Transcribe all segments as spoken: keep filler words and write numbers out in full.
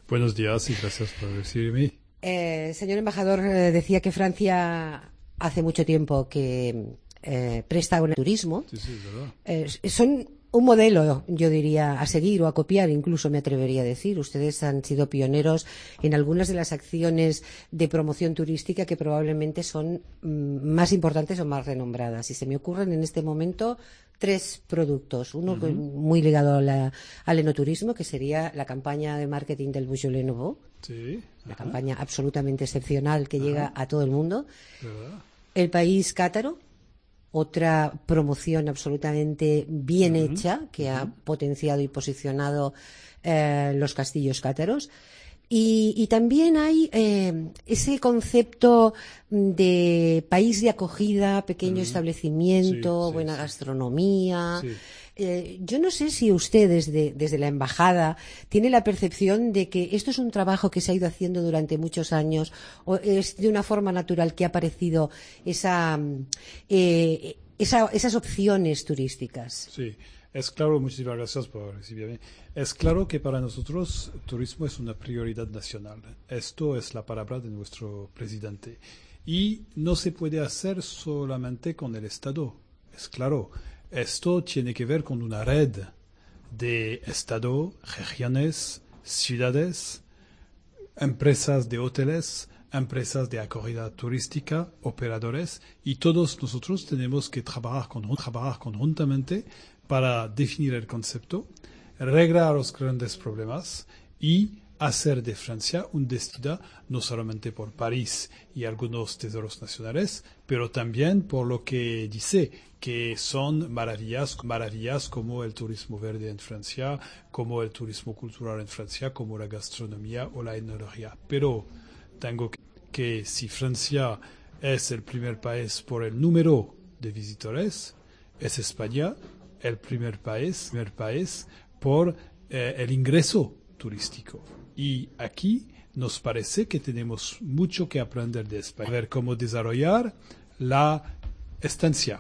Buenos días y gracias por recibirme. Eh, señor embajador, eh, decía que Francia hace mucho tiempo que eh, presta un turismo. Sí, sí, es verdad. Eh, son un modelo, yo diría, a seguir o a copiar, incluso me atrevería a decir. Ustedes han sido pioneros en algunas de las acciones de promoción turística que probablemente son mm, más importantes o más renombradas. Y se me ocurren en este momento tres productos. Uno uh-huh. muy ligado a la, al enoturismo, que sería la campaña de marketing del Beaujolais Nouveau. Sí. Una Ajá. campaña absolutamente excepcional que Ajá. llega a todo el mundo. ¿Verdad? El país cátaro, otra promoción absolutamente bien uh-huh. hecha que uh-huh. ha potenciado y posicionado eh, los castillos cátaros. Y, y también hay eh, ese concepto de país de acogida, pequeño uh-huh. establecimiento, sí, sí, buena sí. gastronomía. Sí. Eh, yo no sé si usted desde, desde la embajada tiene la percepción de que esto es un trabajo que se ha ido haciendo durante muchos años o es de una forma natural que ha aparecido esa, eh, esa, esas opciones turísticas. Sí. Es claro, muchísimas gracias por recibirme. Es claro que para nosotros el turismo es una prioridad nacional. Esto es la palabra de nuestro presidente. Y no se puede hacer solamente con el Estado. Es claro, esto tiene que ver con una red de Estado, regiones, ciudades, empresas de hoteles, empresas de acogida turística, operadores, y todos nosotros tenemos que trabajar, con, trabajar conjuntamente para definir el concepto, arreglar los grandes problemas y hacer de Francia un destino no solamente por París y algunos tesoros nacionales, pero también por lo que dice que son maravillas, maravillas como el turismo verde en Francia, como el turismo cultural en Francia, como la gastronomía o la enología. Pero tengo que, que si Francia es el primer país por el número de visitores, es España el primer país, primer país por eh, el ingreso turístico. Y aquí nos parece que tenemos mucho que aprender de España. A ver cómo desarrollar la estancia,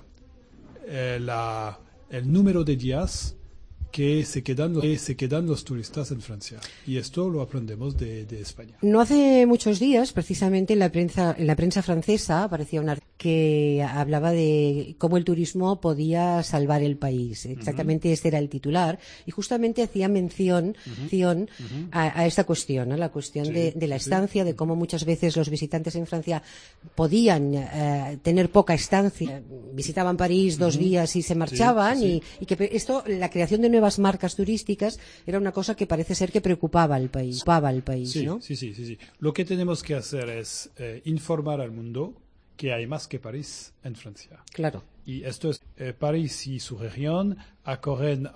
eh, la, el número de días que se quedan, que se quedan los turistas en Francia. Y esto lo aprendemos de, de España. No hace muchos días, precisamente en la prensa, en la prensa francesa, aparecía un artículo que hablaba de cómo el turismo podía salvar el país. Exactamente uh-huh. este era el titular. Y justamente hacía mención, uh-huh. mención uh-huh. a, a esta cuestión, ¿no? La cuestión sí, de, de la estancia, sí. de cómo muchas veces los visitantes en Francia podían eh, tener poca estancia. Visitaban París dos uh-huh. días y se marchaban. Sí, sí, sí. Y, y que esto, la creación de nuevas marcas turísticas era una cosa que parece ser que preocupaba al país, preocupaba al país, sí, ¿no? Sí, sí, sí, sí. Lo que tenemos que hacer es eh, informar al mundo que hay más que París en Francia. Claro. Y esto es, eh, París y su región acogen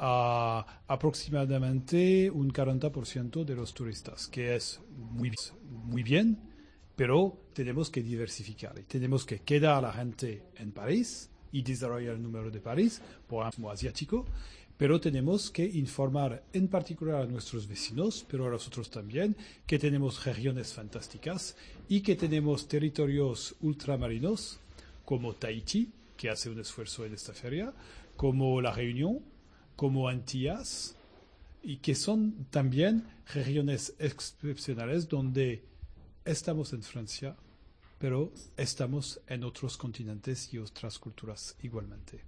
a aproximadamente un cuarenta por ciento de los turistas, que es muy, muy bien, pero tenemos que diversificar y tenemos que quedar a la gente en París y desarrollar el número de París, por ejemplo, asiático, pero tenemos que informar en particular a nuestros vecinos, pero a nosotros también, que tenemos regiones fantásticas y que tenemos territorios ultramarinos como Tahití, que hace un esfuerzo en esta feria, como La Reunión, como Antillas, y que son también regiones excepcionales donde estamos en Francia, pero estamos en otros continentes y otras culturas igualmente.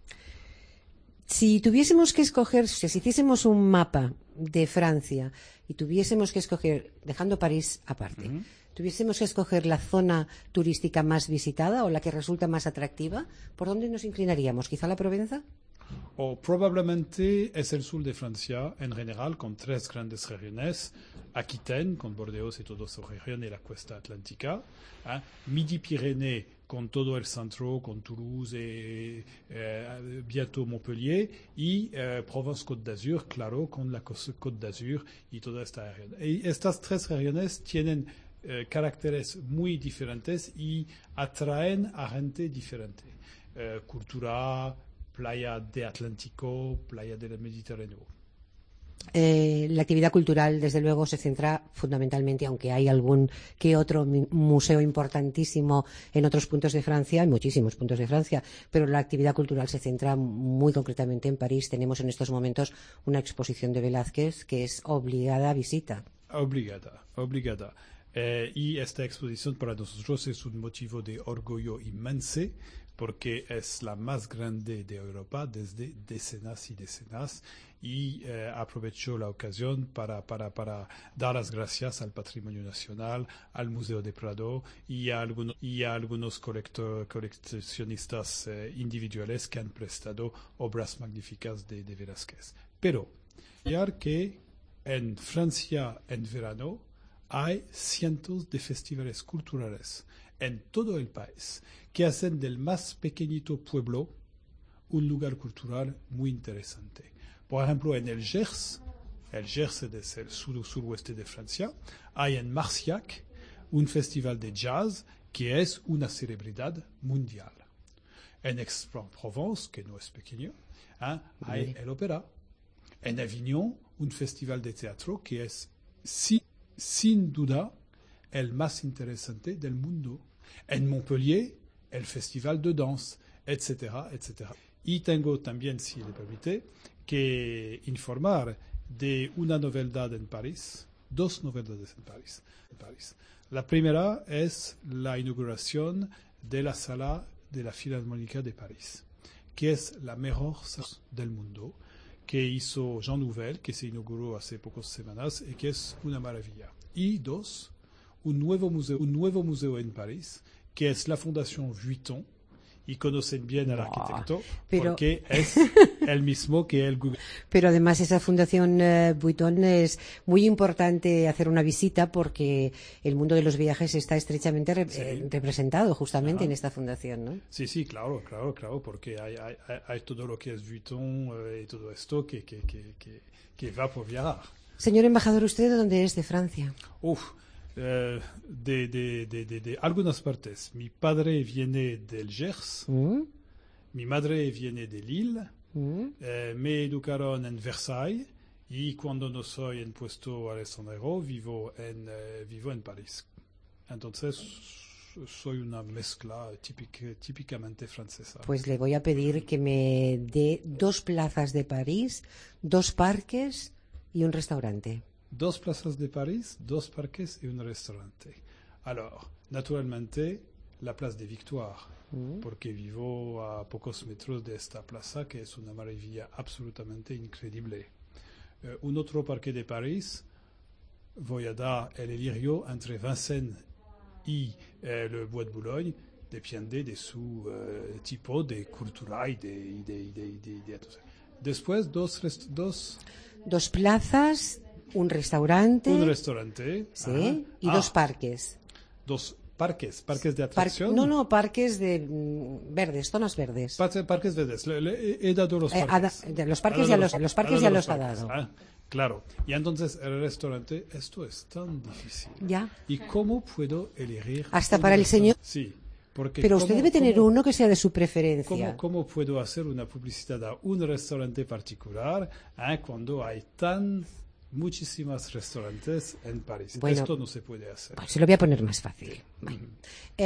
Si tuviésemos que escoger, si hiciésemos un mapa de Francia y tuviésemos que escoger, dejando París aparte, uh-huh. tuviésemos que escoger la zona turística más visitada o la que resulta más atractiva, ¿por dónde nos inclinaríamos? ¿Quizá la Provenza? O probablemente es el sur de Francia en general, con tres grandes regiones. Aquitaine, con Bordeaux y toda su región y la costa atlántica. ¿eh? Midi-Pyrénées, con todo el centro, con Toulouse y eh, bientôt Montpellier. Y eh, Provence-Côte d'Azur, claro, con la Côte d'Azur y toda esta región. Y estas tres regiones tienen eh, caracteres muy diferentes y atraen a gente diferente. Eh, cultura, playa de Atlántico, playa del Mediterráneo. Eh, la actividad cultural, desde luego, se centra fundamentalmente, aunque hay algún que otro museo importantísimo en otros puntos de Francia, en muchísimos puntos de Francia, pero la actividad cultural se centra muy concretamente en París. Tenemos en estos momentos una exposición de Velázquez que es obligada visita. Obligada, obligada. Eh, y esta exposición para nosotros es un motivo de orgullo inmenso porque es la más grande de Europa desde decenas y decenas y eh, aprovecho la ocasión para, para, para dar las gracias al Patrimonio Nacional, al Museo de Prado y a algunos, y a algunos colector, coleccionistas eh, individuales que han prestado obras magníficas de, de Velázquez. Pero, ya que en Francia en verano hay cientos de festivales culturales en todo el país que hacen del más pequeñito pueblo un lugar cultural muy interesante. Por ejemplo, en el Gers, el Gers es el sur suroeste de Francia, hay en Marciac un festival de jazz que es una celebridad mundial. En Aix-en-Provence, que no es pequeño, ¿eh? hay el ópera. En Avignon, un festival de teatro que es sin, sin duda el más interesante del mundo. En Montpellier, el festival de danza, etcétera, etcétera. Y tengo también, si le permite, que informar de una novedad en París, dos novedades en París. En París. La primera es la inauguración de la sala de la Filarmónica de París, que es la mejor sala del mundo, que hizo Jean Nouvel, que se inauguró hace pocas semanas y que es una maravilla. Y dos, un nuevo museo, un nuevo museo en París, que es la Fundación Vuitton, y conocen bien al arquitecto, pero... porque es el mismo que el Google. Pero además esa Fundación eh, Vuitton es muy importante hacer una visita porque el mundo de los viajes está estrechamente re- sí. eh, representado justamente Ajá. en esta fundación, ¿no? Sí, sí, claro, claro, claro, porque hay, hay, hay todo lo que es Vuitton eh, y todo esto que, que, que, que, que va por viajar. Señor embajador, ¿usted de dónde es? ¿De Francia? Uf. Uh, de, de, de, de, de algunas partes. Mi padre viene del Gers, mm. mi madre viene de Lille, mm. uh, me educaron en Versailles y cuando no soy en puesto al extranjero vivo en, uh, vivo en París. Entonces soy una mezcla típica, típicamente francesa. Pues le voy a pedir que me dé dos plazas de París, dos parques y un restaurante. Dos plazas de París, dos parques y un restaurante. Alors, naturalmente, la Place de Victoire, mm. porque vivo a pocos metros de esta plaza, que es una maravilla absolutamente increíble. Uh, un otro parque de París, voy a dar el Ilirio entre Vincennes y eh, le Bois de Boulogne, depende de su uh, tipo de cultura y de... de, de, de, de, de Después, dos, rest- dos... Dos plazas... Un restaurante. Un restaurante. Sí. Ajá. Y ah, dos parques. Dos parques, parques de atracción. Par- no, no, parques de mm, verdes, zonas verdes. Par- parques verdes. Le, le, he dado los parques. Eh, da, de los parques ya los, los, los parques ya los, los ha dado. Ah, claro. Y entonces el restaurante, esto es tan difícil. Ya. ¿Y cómo puedo elegir? Hasta para el señor. Sí. Porque Pero cómo, usted debe tener cómo, uno que sea de su preferencia. ¿Cómo, cómo puedo hacer una publicidad a un restaurante particular eh, cuando hay tan muchísimos restaurantes en París? Bueno, esto no se puede hacer. Pues se lo voy a poner más fácil. Bueno. Uh-huh.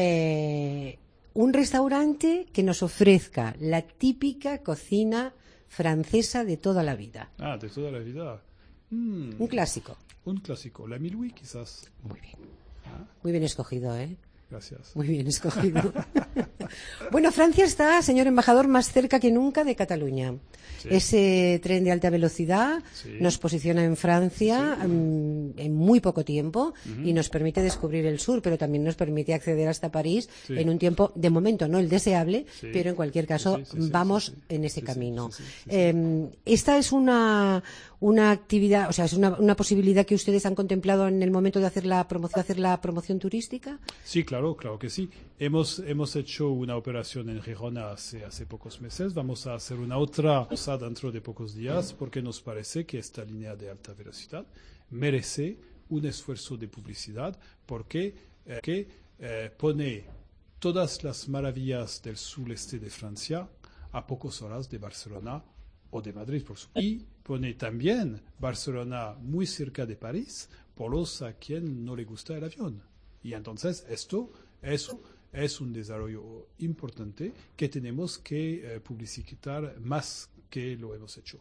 eh, un restaurante que nos ofrezca la típica cocina francesa de toda la vida. Ah, de toda la vida. Mm. Un clásico. Un clásico. La Milhoui, quizás. Muy bien. ¿Ah? Muy bien escogido, ¿eh? Gracias. Muy bien escogido. Bueno, Francia está, señor embajador, más cerca que nunca de Cataluña. Sí. Ese tren de alta velocidad sí. nos posiciona en Francia sí. um, en muy poco tiempo uh-huh. y nos permite descubrir el sur, pero también nos permite acceder hasta París sí. en un tiempo, de momento, no el deseable, sí. pero en cualquier caso sí, sí, sí, vamos sí, sí, sí. en ese sí, camino. Sí, sí, sí, sí, sí. Eh, esta es una, una actividad, o sea, es una, una posibilidad que ustedes han contemplado en el momento de hacer la promoción, hacer la promoción turística. Sí, claro, claro que sí. Hemos, hemos hecho una operación en Girona hace, hace pocos meses. Vamos a hacer una otra cosa dentro de pocos días porque nos parece que esta línea de alta velocidad merece un esfuerzo de publicidad porque eh, que, eh, pone todas las maravillas del sureste de Francia a pocas horas de Barcelona o de Madrid, por supuesto. Y pone también Barcelona muy cerca de París por los a quien no le gusta el avión. Y entonces esto es, es un desarrollo importante que tenemos que eh, publicitar más que lo hemos hecho.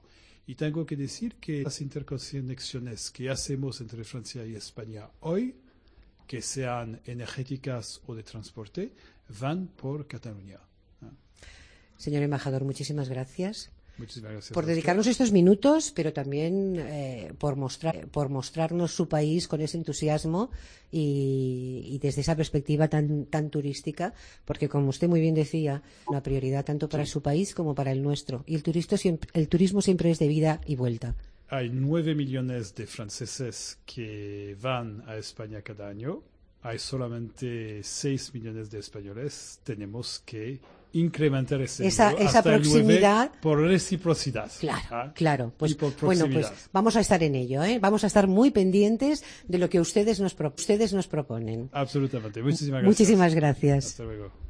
Y tengo que decir que las interconexiones que hacemos entre Francia y España hoy, que sean energéticas o de transporte, van por Cataluña. Señor embajador, muchísimas gracias. Muchísimas gracias por dedicarnos estos minutos, pero también eh, por mostrar, por mostrarnos su país con ese entusiasmo y, y desde esa perspectiva tan, tan turística, porque como usted muy bien decía, una prioridad tanto para sí. su país como para el nuestro. Y el, turisto siempre, el turismo siempre es de ida y vuelta. Hay nueve millones de franceses que van a España cada año. Hay solamente seis millones de españoles. Tenemos que incrementar ese esa, número esa hasta proximidad el nueve por reciprocidad. Claro, ¿ah? claro. Pues, y por bueno, pues vamos a estar en ello, ¿eh? Vamos a estar muy pendientes de lo que ustedes nos, pro ustedes nos proponen. Absolutamente. Muchísimas gracias. Muchísimas gracias. Hasta luego.